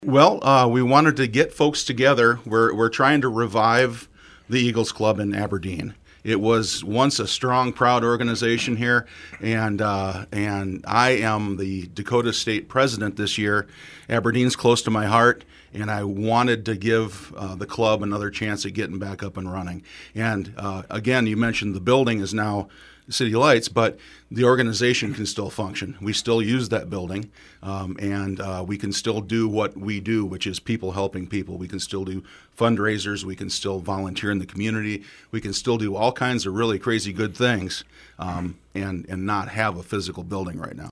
Well, we wanted to get folks together. We're trying to revive the Eagles Club in Aberdeen. It was once a strong, proud organization here, and I am the Dakota State president this year. Aberdeen's close to my heart, and I wanted to give the club another chance at getting back up and running. And again, you mentioned the building is now City Lights, but the organization can still function. We still use that building, and we can still do what we do, which is people helping people. We can still do fundraisers. We can still volunteer in the community. We can still do all kinds of really crazy good things, and not have a physical building right now.